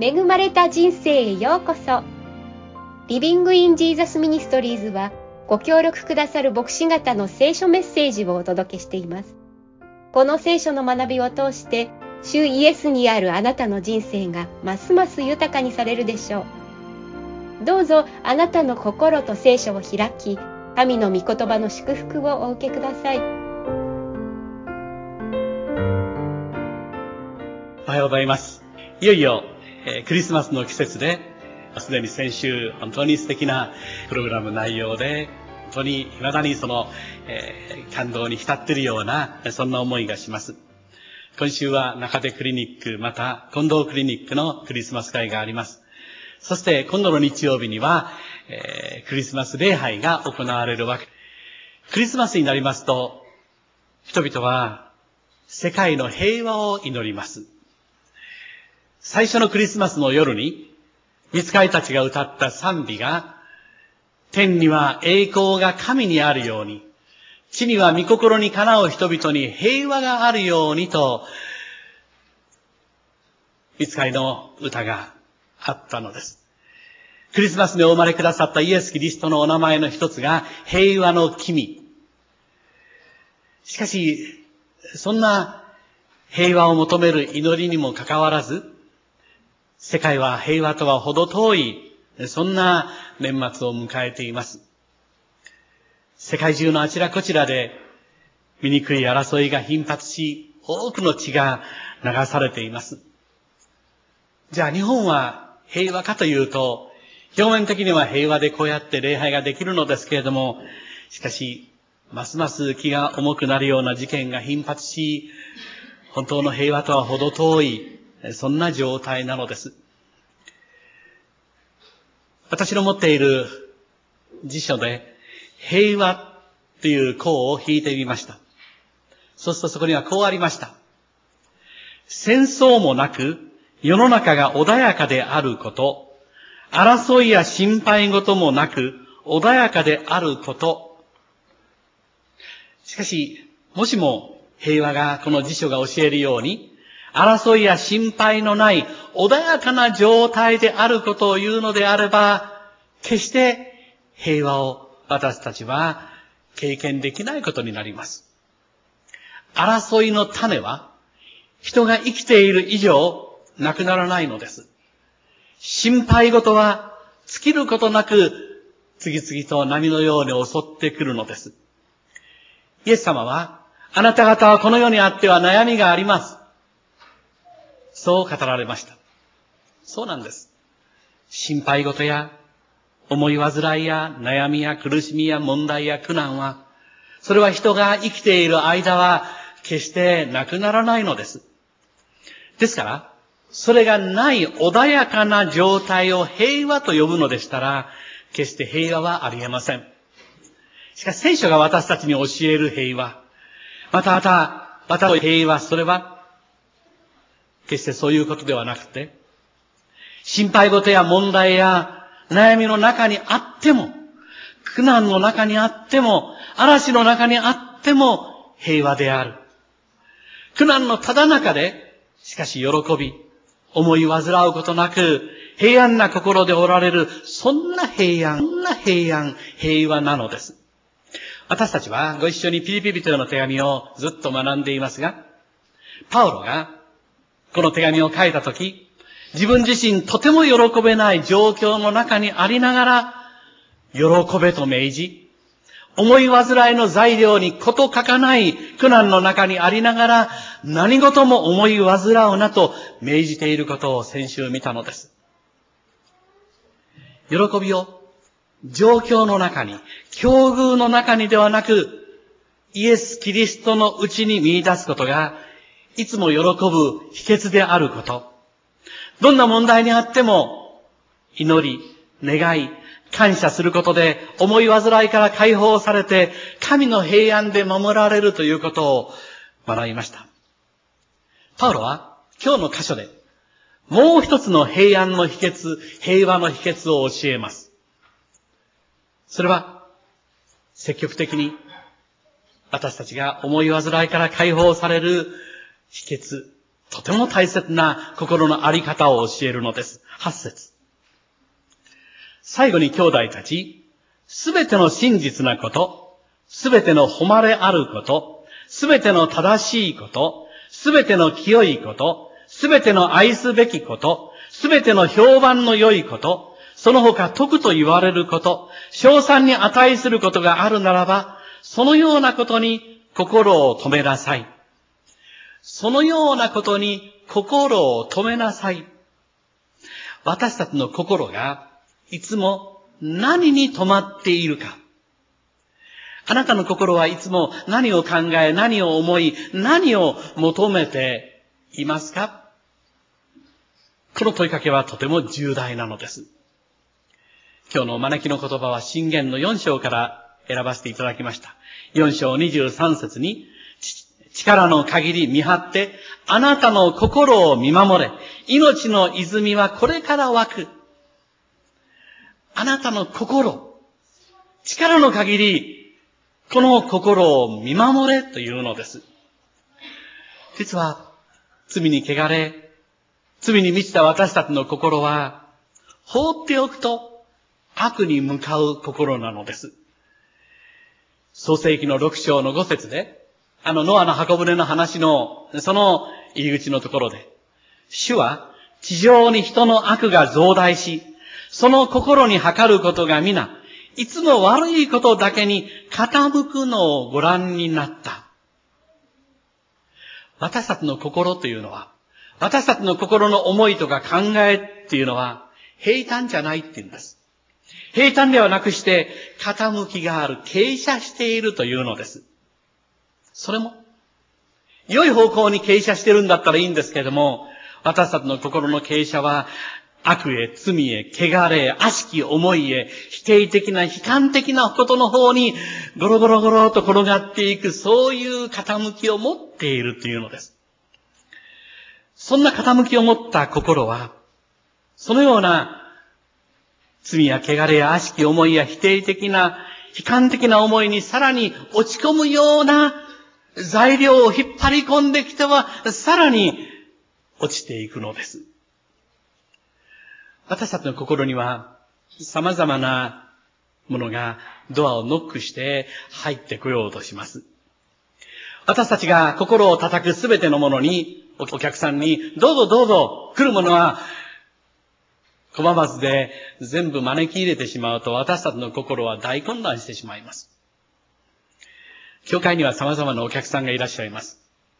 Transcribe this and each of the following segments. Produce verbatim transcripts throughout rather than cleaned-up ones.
恵まれた人生へようこそ。リビングインジーザスミニストリーズはご協力くださる牧師方の聖書メッセージをお届けしています。この聖書の学びを通して主イエスにあるあなたの人生がますます豊かにされるでしょう。どうぞあなたの心と聖書を開き、神の御言葉の祝福をお受けください。 おはようございます。いよいよ、えー、クリスマスの季節で、すでに先週本当に素敵なプログラム内容で、本当に未だにその、えー、感動に浸っているような、そんな思いがします。今週は中手クリニック、また近藤クリニックのクリスマス会があります。そして今度の日曜日には、えー、クリスマス礼拝が行われるわけ。クリスマスになりますと、人々は世界の平和を祈ります。最初のクリスマスの夜に、御使いたちが歌った賛美が、天には栄光が神にあるように、地には御心にかなう人々に平和があるようにと、御使いの歌があったのです。クリスマスにお生まれくださったイエス・キリストのお名前の一つが、平和の君。しかし、そんな平和を求める祈りにもかかわらず、世界は平和とは程遠い、そんな年末を迎えています。世界中のあちらこちらで、醜い争いが頻発し、多くの血が流されています。じゃあ日本は平和かというと、表面的には平和でこうやって礼拝ができるのですけれども、しかし、ますます気が重くなるような事件が頻発し、本当の平和とは程遠い、そんな状態なのです。私の持っている辞書で、平和という項を引いてみました。そうするとそこにはこうありました。戦争もなく、世の中が穏やかであること、争いや心配事もなく、穏やかであること。しかし、もしも平和がこの辞書が教えるように、争いや心配のない穏やかな状態であることを言うのであれば、決して平和を私たちは経験できないことになります。争いの種は人が生きている以上なくならないのです。心配事は尽きることなく次々と波のように襲ってくるのです。イエス様は、あなた方はこの世にあっては悩みがあります。そう語られました。そうなんです。心配事や思い煩いや悩みや苦しみや問題や苦難は、それは人が生きている間は決してなくならないのです。ですから、それがない穏やかな状態を平和と呼ぶのでしたら、決して平和はありえません。しかし聖書が私たちに教える平和、またまた、私の平和、それは、決してそういうことではなくて、心配事や問題や悩みの中にあっても、苦難の中にあっても、嵐の中にあっても平和である。苦難のただ中で、しかし喜び、思い煩うことなく、平安な心でおられる、そんな平安、そんな平安、平和なのです。私たちはご一緒にピリピ人への手紙をずっと学んでいますが、パウロがこの手紙を書いたとき、自分自身とても喜べない状況の中にありながら、喜べと命じ、思い煩いの材料にこと書かない苦難の中にありながら、何事も思い煩うなと命じていることを先週見たのです。喜びを状況の中に、境遇の中にではなく、イエス・キリストのうちに見出すことが、いつも喜ぶ秘訣であること。どんな問題にあっても、祈り、願い、感謝することで、思い煩いから解放されて、神の平安で守られるということを学びました。パウロは、今日の箇所で、もう一つの平安の秘訣、平和の秘訣を教えます。それは、積極的に、私たちが思い煩いから解放される秘訣、 とても大切な心のあり方を教えるのです。はち節。最後に兄弟たち、すべての真実なこと、すべての誉れあること、すべての正しいこと、すべての清いこと、すべての愛すべきこと、すべての評判の良いこと、その他徳と言われること、称賛に値することがあるならば、そのようなことに心を止めなさい。そのようなことに心を止めなさい。私たちの心がいつも何に止まっているか。あなたの心はいつも何を考え、何を思い、何を求めていますか？この問いかけはとても重大なのです。今日のお招きの言葉は箴言のよん章から選ばせていただきました。よん章にじゅうさん節に、力の限り見張って、あなたの心を見守れ。命の泉はこれから湧く。あなたの心、力の限り、この心を見守れというのです。実は、罪に汚れ、罪に満ちた私たちの心は、放っておくと悪に向かう心なのです。創世記のろく章のご節で、あのノアの箱舟の話の、その入り口のところで、主は地上に人の悪が増大し、その心に測ることが皆、いつも悪いことだけに傾くのをご覧になった。私たちの心というのは、私たちの心の思いとか考えっていうのは、平坦じゃないっていうんです。平坦ではなくして、傾きがある、傾斜しているというのです。それも、良い方向に傾斜してるんだったらいいんですけれども、私たちの心の傾斜は、悪へ、罪へ、汚れへ、悪しき思いへ、否定的な、悲観的なことの方に、ゴロゴロゴロと転がっていく、そういう傾きを持っているというのです。そんな傾きを持った心は、そのような、罪や汚れや悪しき思いや否定的な、悲観的な思いにさらに落ち込むような材料を引っ張り込んできては、さらに落ちていくのです。私たちの心には様々なものがドアをノックして入ってこようとします。私たちが心を叩くすべてのものに、お客さんに、どうぞどうぞ、来るものは拒まずで全部招き入れてしまうと、私たちの心は大混乱してしまいます。教会には様々なお客さんがいらっしゃいます。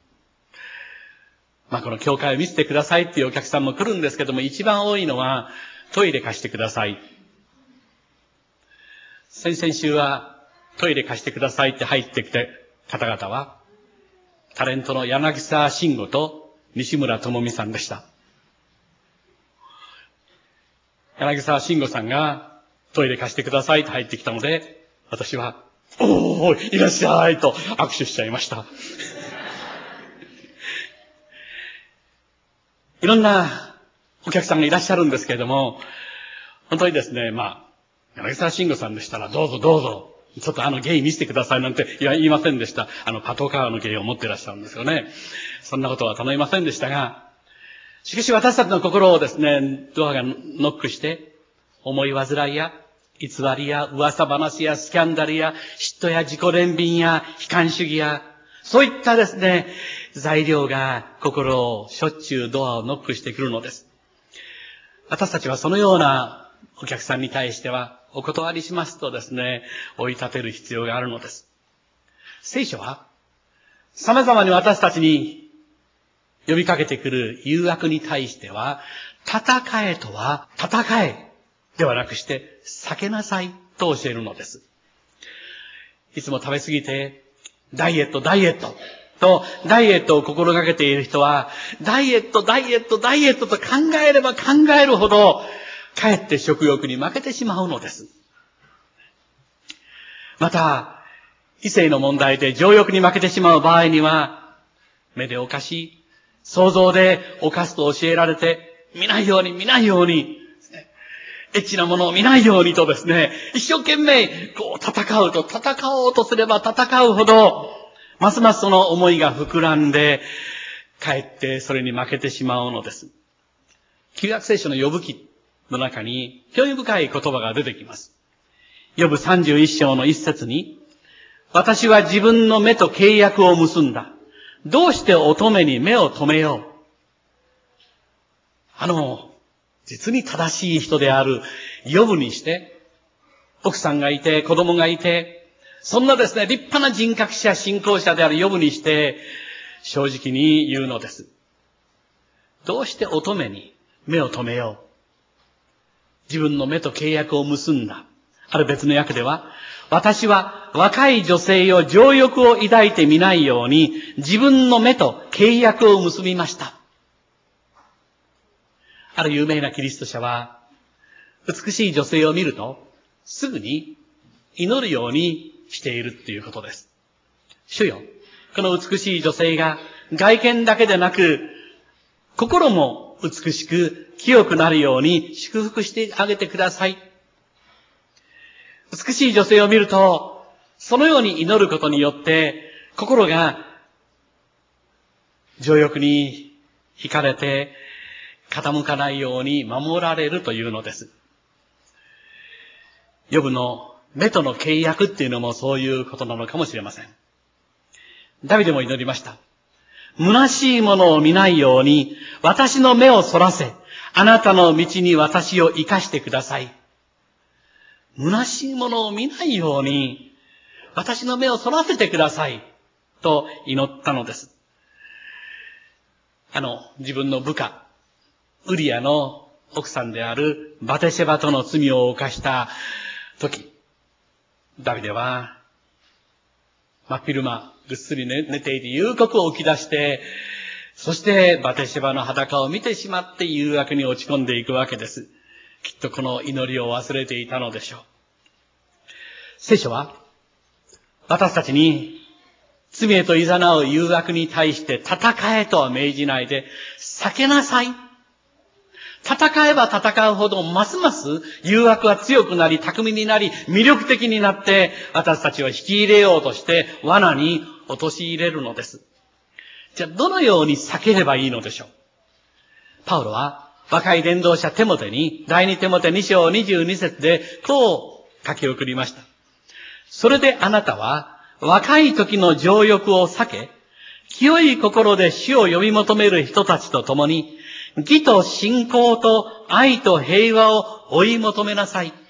まあこの教会を見せてくださいっていうお客さんも来るんですけども、一番多いのはトイレ貸してください。先々週はトイレ貸してくださいって入ってきた方々は、タレントの柳沢慎吾と西村智美さんでした。柳沢慎吾さんがトイレ貸してくださいと入ってきたので、私は、おー、いらっしゃいと握手しちゃいました。いろんなお客さんがいらっしゃるんですけれども、本当にですね、まあ、柳沢慎吾さんでしたら、どうぞどうぞ、ちょっとあの芸見せてくださいなんて言いませんでした。あのパトカーの芸を持っていらっしゃるんですよね。そんなことは頼みませんでしたが、しかし私たちの心をですね、ドアがノックして、思い煩いや、偽りや、噂話や、スキャンダルや、嫉妬や、自己憐憫や、悲観主義や、そういったですね、材料が心をしょっちゅうドアをノックしてくるのです。私たちはそのようなお客さんに対しては、お断りしますとですね、追い立てる必要があるのです。聖書は、様々に私たちに呼びかけてくる誘惑に対しては、戦えとは、戦えではなくして、避けなさいと教えるのです。いつも食べ過ぎて、ダイエット、ダイエットと、ダイエットを心がけている人は、ダイエット、ダイエット、ダイエットと考えれば考えるほど、かえって食欲に負けてしまうのです。また、異性の問題で情欲に負けてしまう場合には、目で犯し、想像で犯すと教えられて、見ないように見ないように、エッチなものを見ないようにとですね、一生懸命こう戦うと、戦おうとすれば戦うほど、ますますその思いが膨らんで、 かえってそれに負けてしまうのです。旧約聖書のヨブ記の中に興味深い言葉が出てきます。ヨブさんじゅういっ章の一節に、私は自分の目と契約を結んだ。どうして乙女に目を留めよう。あの、実に正しい人であるヨブにして、奥さんがいて、子供がいて、そんなですね、立派な人格者、信仰者であるヨブにして、正直に言うのです。どうして乙女に目を留めよう。自分の目と契約を結んだ。ある別の訳では、私は若い女性を情欲を抱いてみないように、自分の目と契約を結びました。ある有名なキリスト者は、美しい女性を見ると、すぐに祈るようにしているっていうことです。主よ、この美しい女性が外見だけでなく、心も美しく清くなるように祝福してあげてください。美しい女性を見ると、そのように祈ることによって、心が情欲に惹かれて、傾かないように守られるというのです。ヨブの目との契約っていうのもそういうことなのかもしれません。ダビデも祈りました。虚しいものを見ないように、私の目をそらせ、あなたの道に私を生かしてください。虚しいものを見ないように、私の目をそらせてください。と祈ったのです。あの、自分の部下、ウリアの奥さんであるバテシェバとの罪を犯した時、ダビデは、真っ昼間、ぐっすり寝ていて夕刻を起き出して、そしてバテシェバの裸を見てしまって誘惑に落ち込んでいくわけです。きっとこの祈りを忘れていたのでしょう。聖書は、私たちに罪へと誘う誘惑に対して戦えとは命じないで、避けなさい。戦えば戦うほどますます誘惑は強くなり、巧みになり、魅力的になって、私たちを引き入れようとして罠に陥れるのです。じゃあどのように避ければいいのでしょう。パウロは若い伝道者テモテに第二テモテに章にじゅうに節でこう書き送りました。それであなたは若い時の情欲を避け、清い心で主を呼び求める人たちと共に、義と信仰と愛と平和を追い求めなさい。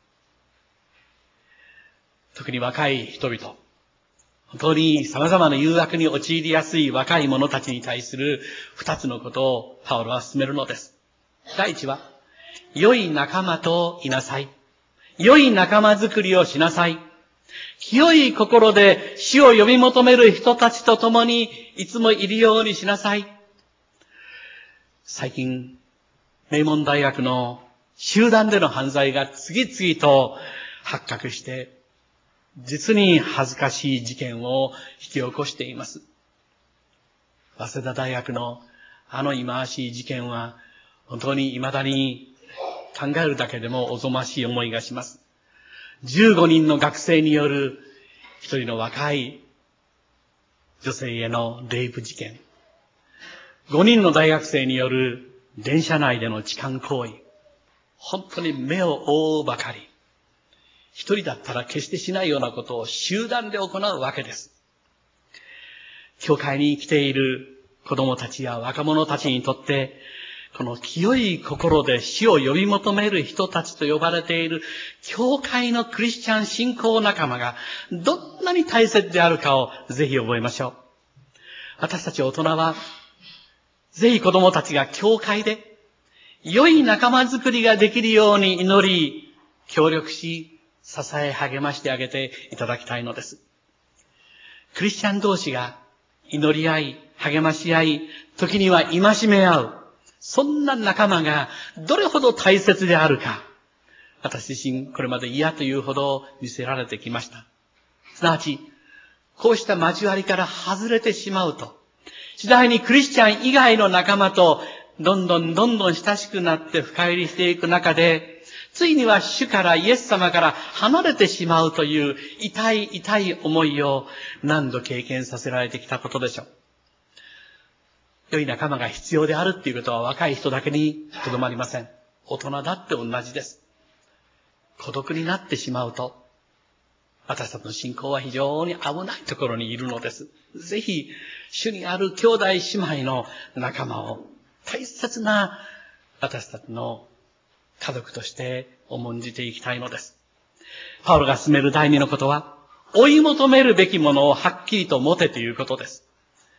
特に若い人々、本当に様々な誘惑に陥りやすい若い者たちに対する二つのことをパウロは進めるのです。第一は、良い仲間といなさい。良い仲間づくりをしなさい。清い心で主を呼び求める人たちと共にいつもいるようにしなさい。最近、名門大学の集団での犯罪が次々と発覚して、実に恥ずかしい事件を引き起こしています。早稲田大学のあの忌まわしい事件は、本当に未だに考えるだけでもおぞましい思いがします。じゅうごにんの学生による一人の若い女性へのレイプ事件。ごにんの大学生による電車内での痴漢行為。本当に目を覆うばかり。一人だったら決してしないようなことを集団で行うわけです。教会に来ている子供たちや若者たちにとって、この清い心で主を呼び求める人たちと呼ばれている教会のクリスチャン信仰仲間がどんなに大切であるかをぜひ覚えましょう。私たち大人は、ぜひ子供たちが教会で良い仲間づくりができるように祈り、協力し、支え励ましてあげていただきたいのです。クリスチャン同士が祈り合い、励まし合い、時には戒め合う。そんな仲間がどれほど大切であるか、私自身これまで嫌というほど見せられてきました。すなわち、こうした交わりから外れてしまうと、次第にクリスチャン以外の仲間とどんどんどんどん親しくなって深入りしていく中で、ついには主からイエス様から離れてしまうという痛い痛い思いを何度経験させられてきたことでしょう。 良い仲間が必要であるっていうことは若い人だけにとどまりません。大人だって同じです。孤独になってしまうと、私たちの信仰は非常に危ないところにいるのです。ぜひ、主にある兄弟姉妹の仲間を大切な私たちの家族として重んじていきたいのです。パウロが進める第二のことは、追い求めるべきものをはっきりと持てということです。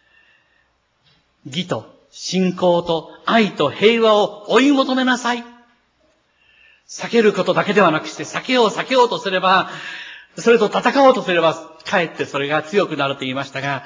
義と信仰と愛と平和を追い求めなさい。避けることだけではなくして、避けよう避けようとすれば、それと戦おうとすれば、かえってそれが強くなると言いましたが、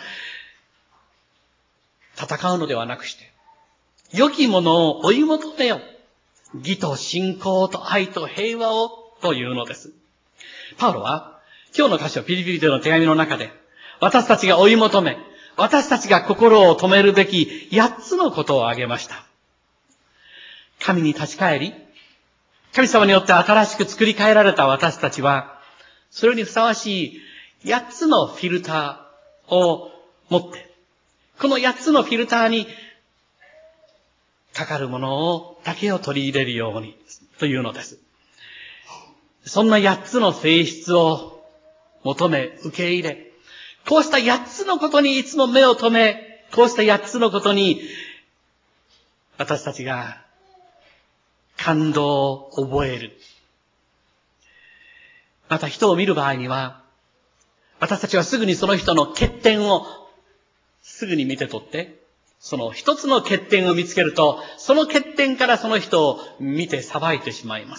戦うのではなくして、良きものを追い求めよ。義と信仰と愛と平和をというのです。パウロは、今日の箇所、ピリピリでの手紙の中で、私たちが追い求め、私たちが心を止めるべき八つのことを挙げました。神に立ち返り、神様によって新しく作り変えられた私たちは、それにふさわしい八つのフィルターを持って、この八つのフィルターにかかるものをだけを取り入れるようにというのです。そんな八つの性質を求め、受け入れ、こうした八つのことにいつも目を留め、こうした八つのことに私たちが感動を覚える。また人を見る場合には、私たちはすぐにその人の欠点をすぐに見て取って、その一つの欠点を見つけると、その欠点からその人を見て裁いてしまいます。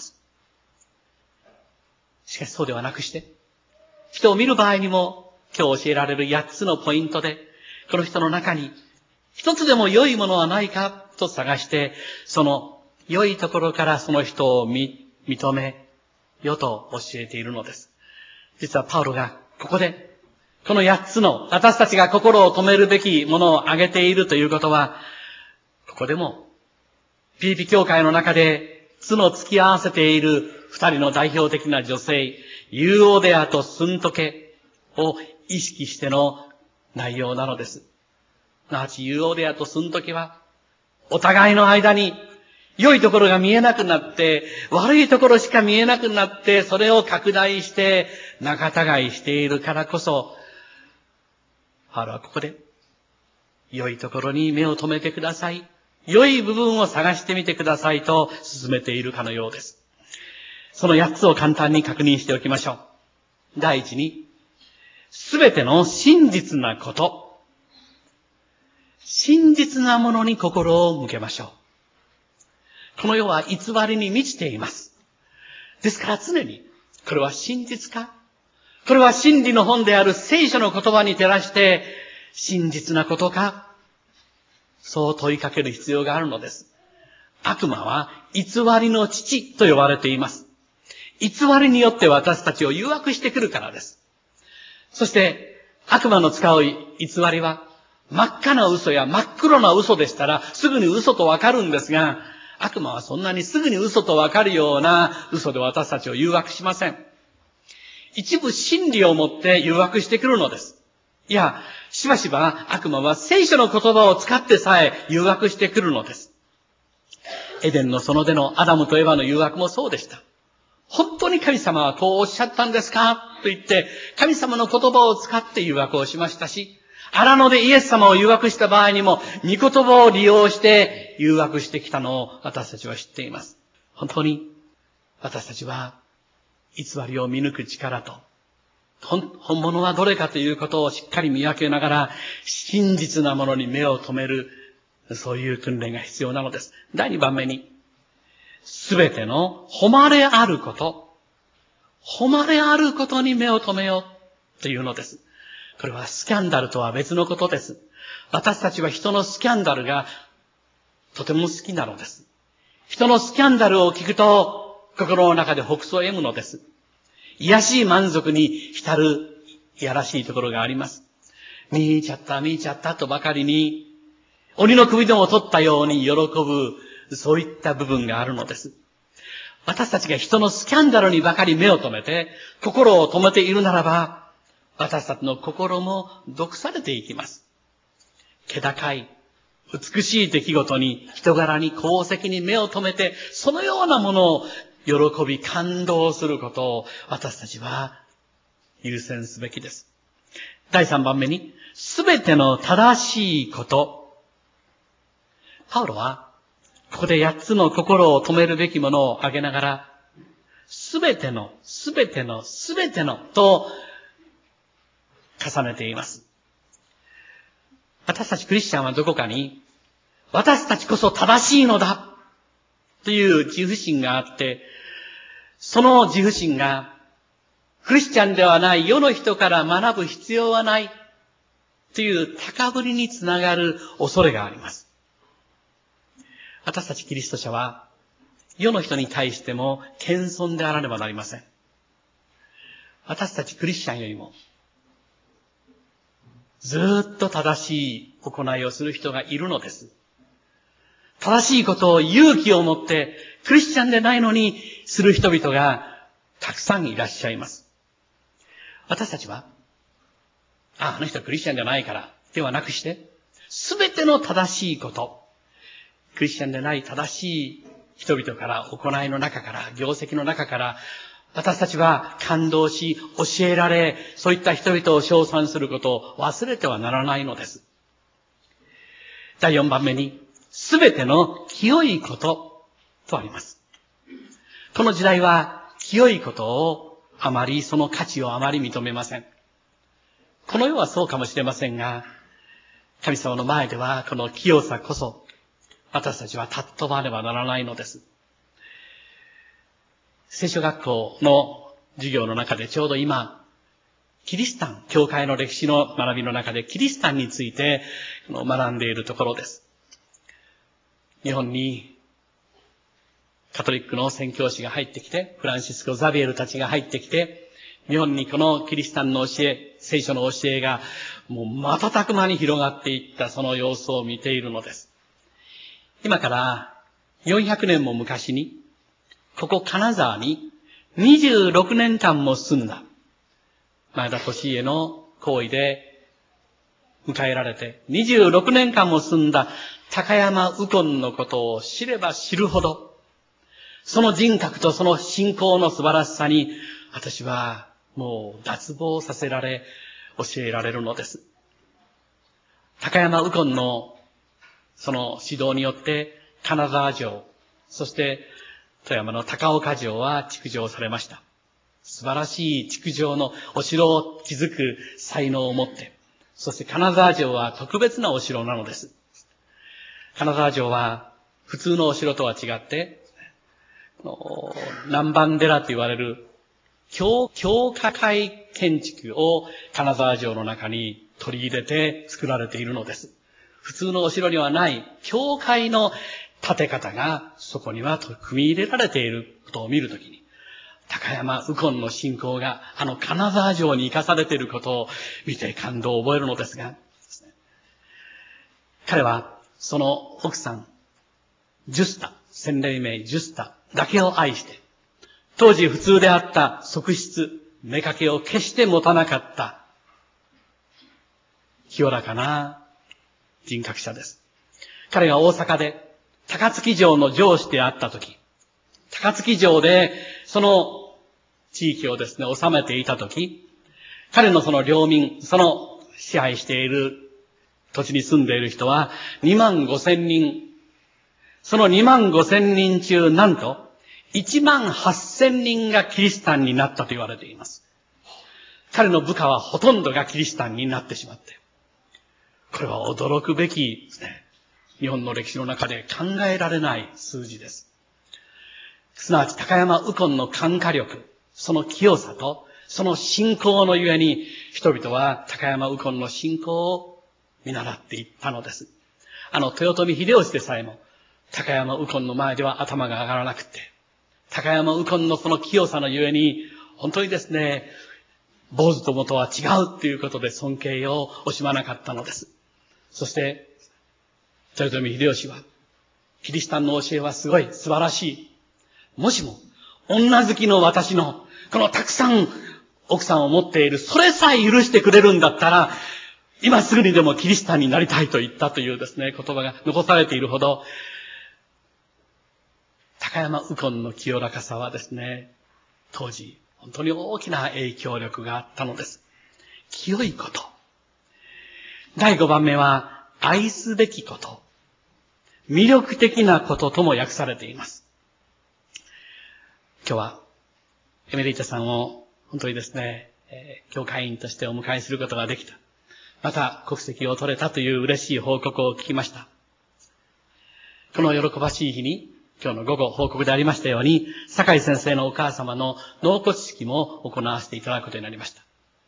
しかしそうではなくして、人を見る場合にも今日教えられる八つのポイントで、この人の中に一つでも良いものはないかと探して、その良いところからその人を見認めよと教えているのです。実はパウロがここでこの八つの私たちが心を止めるべきものを挙げているということは、ここでもピリピ教会の中でつの突き合わせている二人の代表的な女性、ユーオデアとスントケを意識しての内容なのです。すなわちユーオデアとスントケはお互いの間に良いところが見えなくなって、悪いところしか見えなくなって、それを拡大して仲違いしているからこそ、パウロはここで良いところに目を留めてください。良い部分を探してみてくださいと進めているかのようです。その八つを簡単に確認しておきましょう。第一に、すべての真実なこと。真実なものに心を向けましょう。この世は偽りに満ちています。ですから常に、これは真実か？これは真理の本である聖書の言葉に照らして、真実なことか？そう問いかける必要があるのです。悪魔は偽りの父と呼ばれています。偽りによって私たちを誘惑してくるからです。そして、悪魔の使う偽りは、真っ赤な嘘や真っ黒な嘘でしたら、すぐに嘘とわかるんですが、悪魔はそんなにすぐに嘘とわかるような嘘で私たちを誘惑しません。一部真理をもって誘惑してくるのです。いや、しばしば悪魔は聖書の言葉を使ってさえ誘惑してくるのです。エデンの園でのアダムとエバの誘惑もそうでした。本当に神様はこうおっしゃったんですかと言って、神様の言葉を使って誘惑をしましたし、荒野でイエス様を誘惑した場合にも、御言葉を利用して誘惑してきたのを私たちは知っています。本当に私たちは偽りを見抜く力と、本物はどれかということをしっかり見分けながら、真実なものに目を留める、そういう訓練が必要なのです。第二番目に、すべての誉れあること、誉れあることに目を留めようというのです。これはスキャンダルとは別のことです。私たちは人のスキャンダルがとても好きなのです。人のスキャンダルを聞くと心の中でほくそ笑むのです。癒しい満足に浸るいやらしいところがあります。見ちゃった見ちゃったとばかりに鬼の首でも取ったように喜ぶ、そういった部分があるのです。私たちが人のスキャンダルにばかり目を留めて心を止めているならば、私たちの心も毒されていきます。気高い、 美しい出来事に、人柄に、功績に目を留めて、そのようなものを喜び、感動することを私たちは優先すべきです。だいさんばんめに、すべての正しいこと。パウロは、ここでやっつの心を止めるべきものを挙げながら、すべての、すべての、すべての、と重ねています。私たちクリスチャンはどこかに、私たちこそ正しいのだという自負心があって、その自負心がクリスチャンではない世の人から学ぶ必要はないという高ぶりにつながる恐れがあります。私たちキリスト者は世の人に対しても謙遜であらねばなりません。私たちクリスチャンよりもずーっと正しい行いをする人がいるのです。正しいことを勇気を持ってクリスチャンでないのにする人々がたくさんいらっしゃいます。私たちは、あ、あの人はクリスチャンじゃないからではなくして、すべての正しいこと、クリスチャンでない正しい人々から、行いの中から、業績の中から、私たちは感動し、教えられ、そういった人々を称賛することを忘れてはならないのです。だいよんばんめに、すべての清いこととあります。この時代は清いことをあまり、その価値をあまり認めません。この世はそうかもしれませんが、神様の前ではこの清さこそ私たちは尊ばねばならないのです。聖書学校の授業の中でちょうど今、キリシタン、教会の歴史の学びの中でキリシタンについて学んでいるところです。日本にカトリックの宣教師が入ってきて、フランシスコ・ザビエルたちが入ってきて、日本にこのキリシタンの教え、聖書の教えがもう瞬く間に広がっていったその様子を見ているのです。今からよんひゃくねんも昔に、ここ金沢ににじゅうろくねんかんも住んだ前田利家の行為で迎えられて、にじゅうろくねんかんも住んだ高山右近のことを知れば知るほど、その人格とその信仰の素晴らしさに、私はもう脱帽させられ、教えられるのです。高山右近のその指導によって、金沢城、そして富山の高岡城は築城されました。素晴らしい築城のお城を築く才能を持って、そして金沢城は特別なお城なのです。金沢城は普通のお城とは違って、南蛮寺と言われる教、教化会建築を金沢城の中に取り入れて作られているのです。普通のお城にはない教会の建て方がそこには組み入れられていることを見るときに、高山右近の信仰があの金沢城に生かされていることを見て感動を覚えるのですが、彼はその奥さん、ジュスタ、洗礼名ジュスタだけを愛して、当時普通であった側室、妾を決して持たなかった清らかな人格者です。彼が大阪で高槻城の城主であったとき、高槻城でその地域をですね、治めていたとき、彼のその領民、その支配している土地に住んでいる人はにまんごせんにん。そのにまんごせんにん中、なんといちまんはっせんにんがキリシタンになったと言われています。彼の部下はほとんどがキリシタンになってしまって、これは驚くべきですね。日本の歴史の中で考えられない数字です。すなわち高山右近の感化力、その清さと、その信仰のゆえに、人々は高山右近の信仰を見習っていったのです。あの豊臣秀吉でさえも、高山右近の前では頭が上がらなくて、高山右近のその清さのゆえに、本当にですね、坊主どもとは違うということで尊敬を惜しまなかったのです。そして、豊臣秀吉は、キリシタンの教えはすごい、素晴らしい。もしも、女好きの私の、このたくさん奥さんを持っている、それさえ許してくれるんだったら、 今すぐにでもキリシタンになりたいと言ったというですね、言葉が残されているほど、高山右近の清らかさはですね、当時、本当に大きな影響力があったのです。清いこと。第五番目は、愛すべきこと。魅力的なこととも訳されています。今日は、エメリータさんを本当にですね、えー、教会員としてお迎えすることができた。また国籍を取れたという嬉しい報告を聞きました。この喜ばしい日に、今日の午後報告でありましたように、酒井先生のお母様の納骨式も行わせていただくことになりました。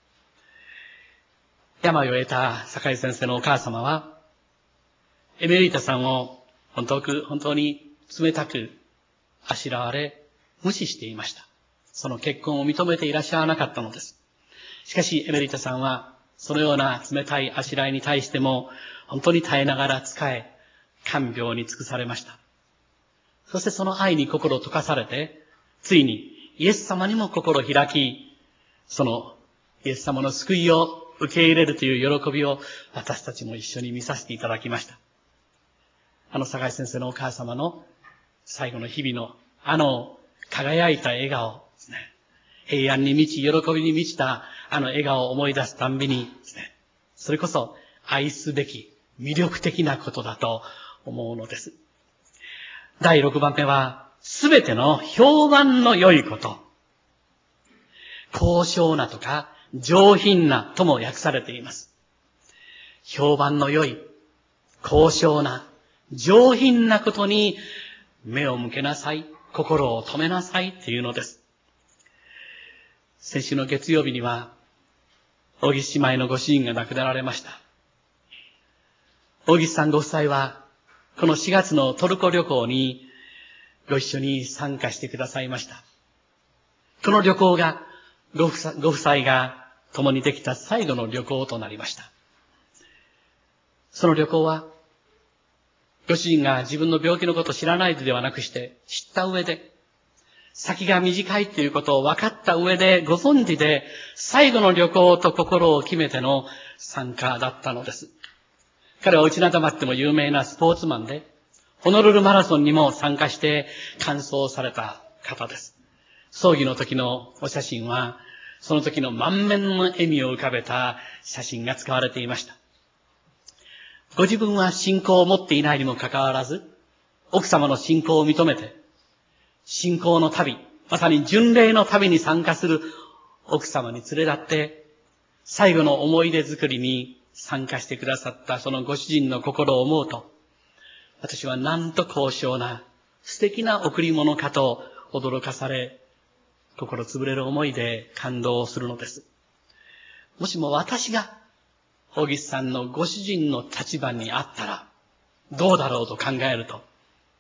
病を得た酒井先生のお母様は、エメリータさんを本当く、本当に冷たくあしらわれ、無視していました。その結婚を認めていらっしゃらなかったのです。しかし、エメリータさんは、そのような冷たいあしらいに対しても、本当に耐えながら仕え、看病に尽くされました。そしてその愛に心を溶かされて、ついにイエス様にも心を開き、そのイエス様の救いを受け入れるという喜びを私たちも一緒に見させていただきました。あの酒井先生のお母様の最後の日々のあの輝いた笑顔ですね。平安に満ち、喜びに満ちたあの笑顔を思い出すたんびにですね、それこそ愛すべき魅力的なことだと思うのです。第六番目は、すべての評判の良いこと。高尚なとか上品なとも訳されています。評判の良い、高尚な、上品なことに目を向けなさい、心を止めなさいっていうのです。先週の月曜日には、大岸姉妹のご主人が亡くなられました。大岸さんご夫妻は、このしがつのトルコ旅行にご一緒に参加してくださいました。この旅行が、ご夫妻、ご夫妻が共にできた最後の旅行となりました。その旅行は、ご主人が自分の病気のことを知らないでではなくして、知った上で、先が短いということを分かった上で、ご存知で、最後の旅行と心を決めての参加だったのです。彼は内灘町でも有名なスポーツマンで、ホノルルマラソンにも参加して完走された方です。葬儀の時のお写真は、その時の満面の笑みを浮かべた写真が使われていました。ご自分は信仰を持っていないにもかかわらず、奥様の信仰を認めて、信仰の旅、まさに巡礼の旅に参加する奥様に連れ立って、最後の思い出作りに参加してくださったそのご主人の心を思うと、私はなんと高尚な素敵な贈り物かと驚かされ、心つぶれる思いで感動するのです。もしも私が大岸さんのご主人の立場にあったらどうだろうと考えると、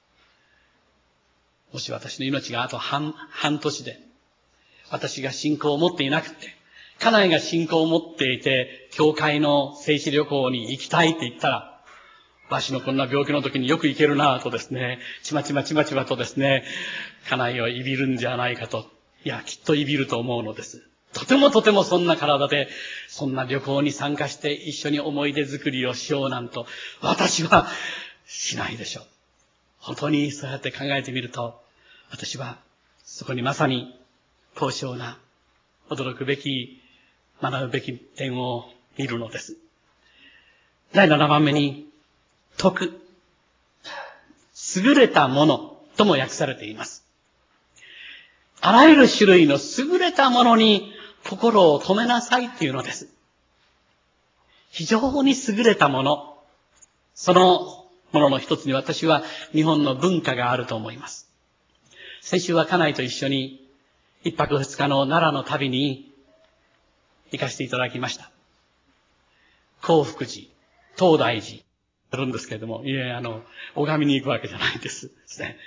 もし私の命があと半、半年で、私が信仰を持っていなくて、家内が信仰を持っていて、教会の聖地旅行に行きたいって言ったら、わしのこんな病気の時によく行けるなぁとですね、ちまちまちまちまとですね、家内をいびるんじゃないかと、いや、きっといびると思うのです。とてもとてもそんな体で、そんな旅行に参加して一緒に思い出作りをしようなんと、私はしないでしょう。本当にそうやって考えてみると、私はそこにまさに高尚な、驚くべき、学ぶべき点を見るのです。第七番目に、徳。優れたものとも訳されています。あらゆる種類の優れたものに心を止めなさいっていうのです。非常に優れたもの。そのものの一つに私は日本の文化があると思います。先週は家内と一緒に一泊二日の奈良の旅に行かせていただきました。興福寺、東大寺、あるんですけれども、いえ、あの、拝みに行くわけじゃないですですね。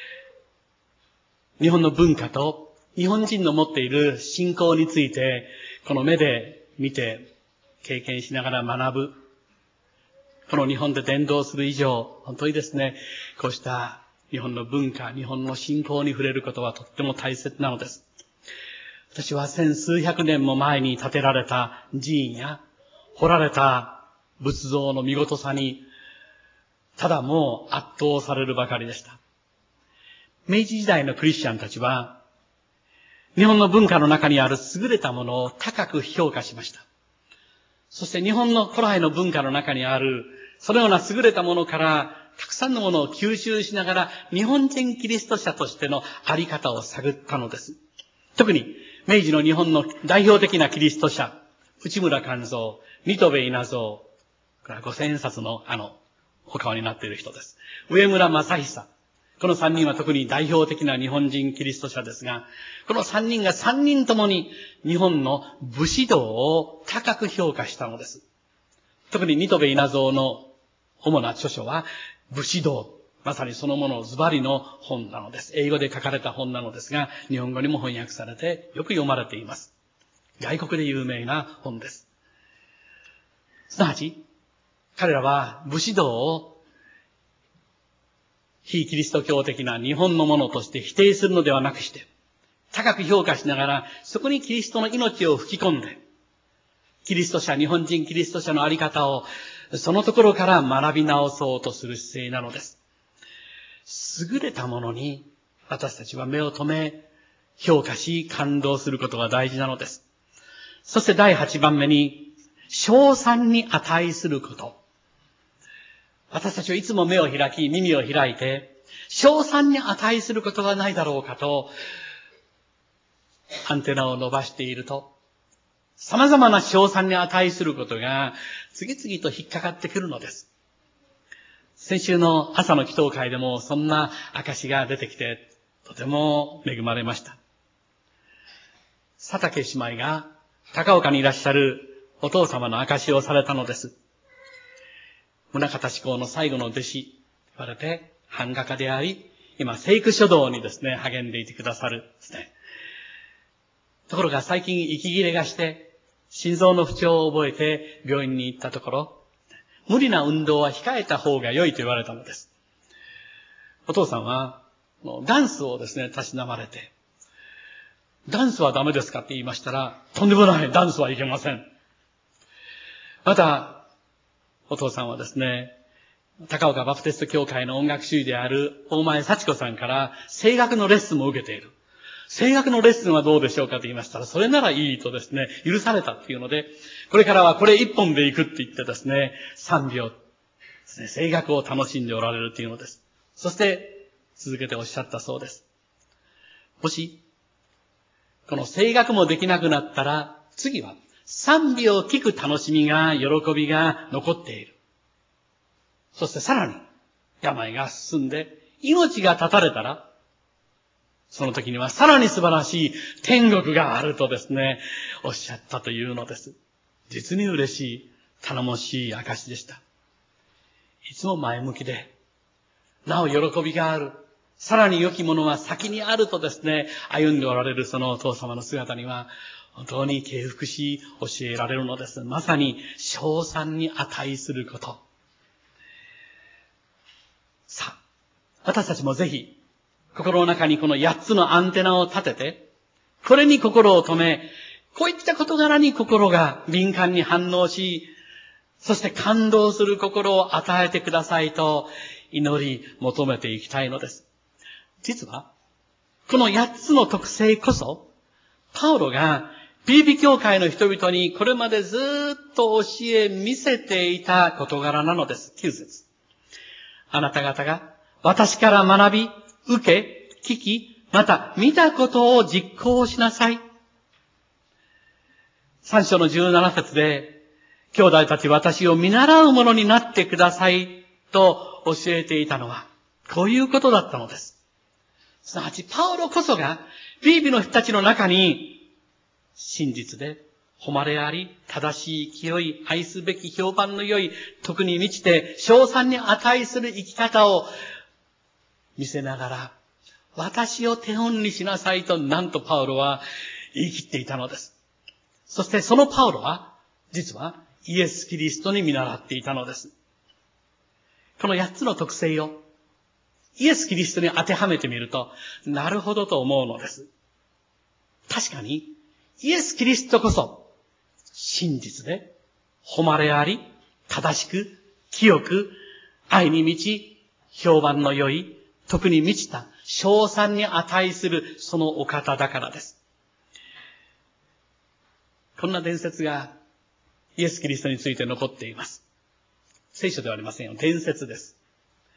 日本の文化と日本人の持っている信仰について、この目で見て、経験しながら学ぶ。この日本で伝道する以上、本当にですね、こうした日本の文化、日本の信仰に触れることはとっても大切なのです。私は千数百年も前に建てられた寺院や、掘られた仏像の見事さに、ただもう圧倒されるばかりでした。明治時代のクリスチャンたちは、日本の文化の中にある優れたものを高く評価しました。そして日本の古来の文化の中にある、そのような優れたものから、たくさんのものを吸収しながら、日本人キリスト者としてのあり方を探ったのです。特に、明治の日本の代表的なキリスト者、内村勘三、新渡戸稲造、これは五千円札のあの、お顔になっている人です。上村正久。この三人は特に代表的な日本人キリスト者ですが、この三人が三人ともに日本の武士道を高く評価したのです。特に新渡戸稲造の主な著書は武士道、まさにそのものズバリの本なのです。英語で書かれた本なのですが、日本語にも翻訳されてよく読まれています。外国で有名な本です。すなわち、彼らは武士道を非キリスト教的な日本のものとして否定するのではなくして、高く評価しながら、そこにキリストの命を吹き込んで、キリスト者、日本人キリスト者のあり方を、そのところから学び直そうとする姿勢なのです。優れたものに私たちは目を留め、評価し、感動することが大事なのです。そしてだいはちばんめに、称賛に値すること。私たちはいつも目を開き、耳を開いて、称賛に値することがないだろうかと、アンテナを伸ばしていると、様々な称賛に値することが次々と引っかかってくるのです。先週の朝の祈祷会でもそんな証が出てきて、とても恵まれました。佐竹姉妹が高岡にいらっしゃるお父様の証をされたのです。宗像志功の最後の弟子と言われて、版画家であり、今、聖句書道にですね、励んでいてくださるですね。ところが最近息切れがして、心臓の不調を覚えて病院に行ったところ、無理な運動は控えた方が良いと言われたのです。お父さんは、ダンスをですね、たしなまれて、ダンスはダメですかって言いましたら、とんでもない、ダンスはいけません。また、お父さんはですね、高岡バプテスト教会の音楽主義である大前幸子さんから声楽のレッスンも受けている。声楽のレッスンはどうでしょうかと言いましたら、それならいいとですね、許されたっていうので、これからはこれ一本で行くって言ってですね、賛美をですね、声楽を楽しんでおられるというのです。そして、続けておっしゃったそうです。もし、この声楽もできなくなったら、次は賛美を聞く楽しみが、喜びが残っている。そしてさらに、病が進んで、命が絶たれたら、その時にはさらに素晴らしい天国があるとですね、おっしゃったというのです。実に嬉しい、頼もしい証でした。いつも前向きで、なお喜びがある。さらに良きものは先にあるとですね、歩んでおられるそのお父様の姿には、本当に敬服し、教えられるのです。まさに、称賛に値すること。さあ、私たちもぜひ、心の中にこの八つのアンテナを立てて、これに心を留め、こういった事柄に心が敏感に反応し、そして感動する心を与えてくださいと祈り求めていきたいのです。実は、この八つの特性こそ、パウロがピリピ教会の人々にこれまでずっと教え見せていた事柄なのです。きゅう節。あなた方が私から学び、受け、聞き、また見たことを実行しなさい。さん章のじゅうなな節で、兄弟たち私を見習うものになってくださいと教えていたのは、こういうことだったのです。すなわち、パウロこそが、フィリピの人たちの中に、真実で、誉れあり、正しい清い、愛すべき評判の良い、徳に満ちて、称賛に値する生き方を見せながら、私を手本にしなさいと、なんとパウロは言い切っていたのです。そしてそのパウロは、実はイエス・キリストに見習っていたのです。この八つの特性を、イエス・キリストに当てはめてみると、なるほどと思うのです。確かに、イエス・キリストこそ、真実で、誉れあり、 正しく、清く、愛に満ち、評判の良い、特に満ちた、称賛に値するそのお方だからです。こんな伝説がイエス・キリストについて残っています。聖書ではありませんよ。伝説です。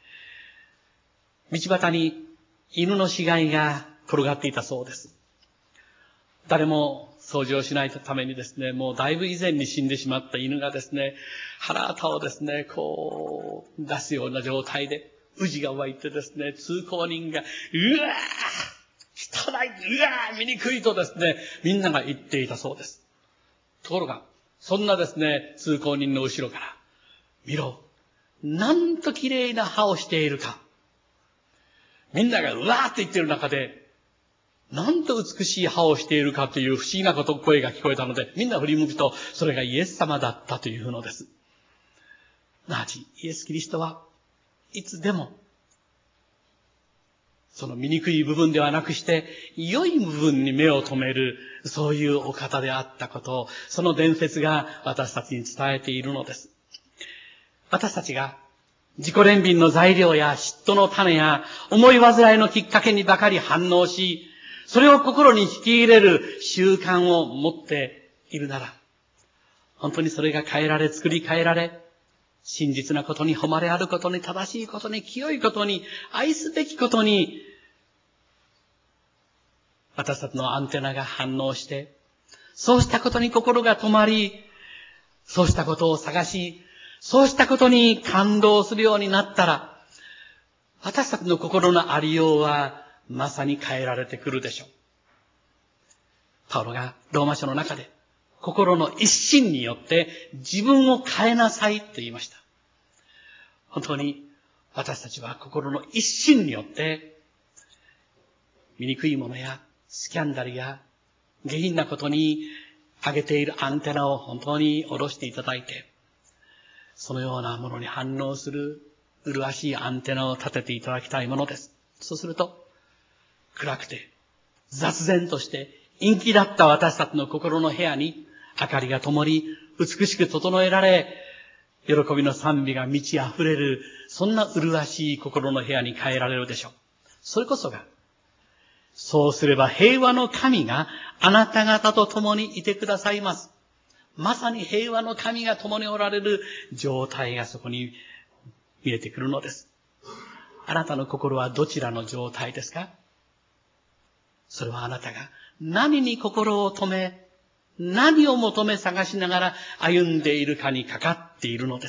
道端に犬の死骸が転がっていたそうです。誰も掃除をしないためにですね、もうだいぶ以前に死んでしまった犬がですね、腹旗をですね、こう出すような状態で、宇治が湧いてですね、通行人が、うわー汚い、うわー醜いとですね、みんなが言っていたそうです。ところが、そんなですね、通行人の後ろから、見ろ、なんと綺麗な歯をしているか。みんながうわーって言ってる中で、なんと美しい歯をしているかという不思議なこと声が聞こえたので、みんな振り向くと、それがイエス様だったというのです。なはじ、イエス・キリストはいつでも、その醜い部分ではなくして、良い部分に目を留める、そういうお方であったことを、その伝説が私たちに伝えているのです。私たちが、自己憐憫の材料や嫉妬の種や思い煩いのきっかけにばかり反応し、それを心に引き入れる習慣を持っているなら、本当にそれが変えられ、作り変えられ、真実なことに、誉れあることに、正しいことに、清いことに、愛すべきことに、私たちのアンテナが反応して、そうしたことに心が止まり、そうしたことを探し、そうしたことに感動するようになったら、私たちの心のありようは、まさに変えられてくるでしょう。パウロがローマ書の中で、心の一心によって自分を変えなさいと言いました。本当に私たちは心の一心によって、醜いものやスキャンダルや下品なことに上げているアンテナを本当に下ろしていただいて、そのようなものに反応する麗しいアンテナを立てていただきたいものです。そうすると、暗くて雑然として陰気だった私たちの心の部屋に明かりが灯り、美しく整えられ、喜びの賛美が満ち溢れる、そんな麗しい心の部屋に変えられるでしょう。それこそが、そうすれば平和の神があなた方と共にいてくださいます。まさに平和の神が共におられる状態がそこに見えてくるのです。あなたの心はどちらの状態ですか？それはあなたが何に心を留め、何を求め探しながら歩んでいるかにかかっているのです。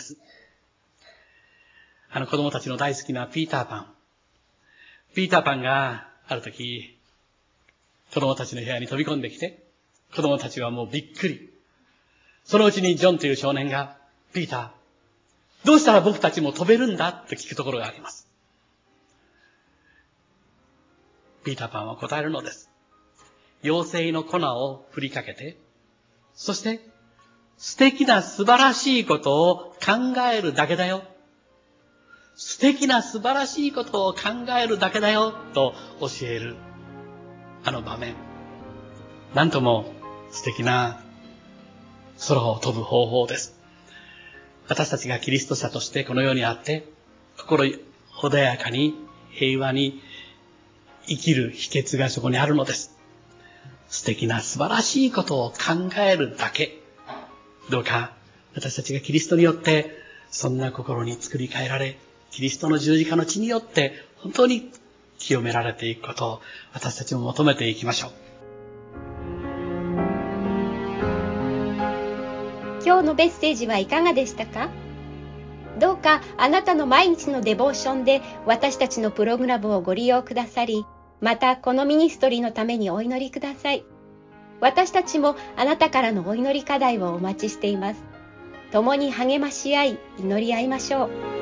あの子供たちの大好きなピーターパン。ピーターパンがある時、子供たちの部屋に飛び込んできて、子供たちはもうびっくり。そのうちにジョンという少年が、ピーター、どうしたら僕たちも飛べるんだと聞くところがあります。ピーターパンは答えるのです。妖精の粉を振りかけて、そして素敵な素晴らしいことを考えるだけだよ。素敵な素晴らしいことを考えるだけだよと教える。あの場面。なんとも素敵な空を飛ぶ方法です。私たちがキリスト者としてこの世にあって、心穏やかに平和に生きる秘訣がそこにあるのです。素敵な素晴らしいことを考えるだけ。どうか私たちがキリストによってそんな心に作り変えられ、キリストの十字架の血によって本当に清められていくことを私たちも求めていきましょう。 今日のメッセージはいかがでしたか？どうかあなたの毎日のデボーションで私たちのプログラムをご利用くださり、またこのミニストリーのためにお祈りください。私たちもあなたからのお祈り課題をお待ちしています。共に励まし合い、祈り合いましょう。